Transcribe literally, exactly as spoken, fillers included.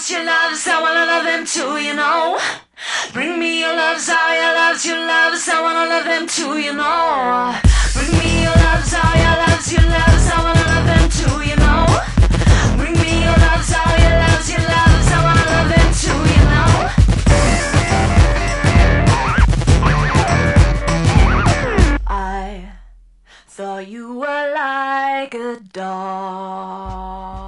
loves, your loves, I wanna love them too, you know. Bring me your loves, all your loves, your loves, I wanna love them too, you know. Bring me your loves, all your loves, your loves, I wanna love them too, you know. Bring me your loves, all your loves, your loves, I wanna love them too, you know. I thought you were like a dog.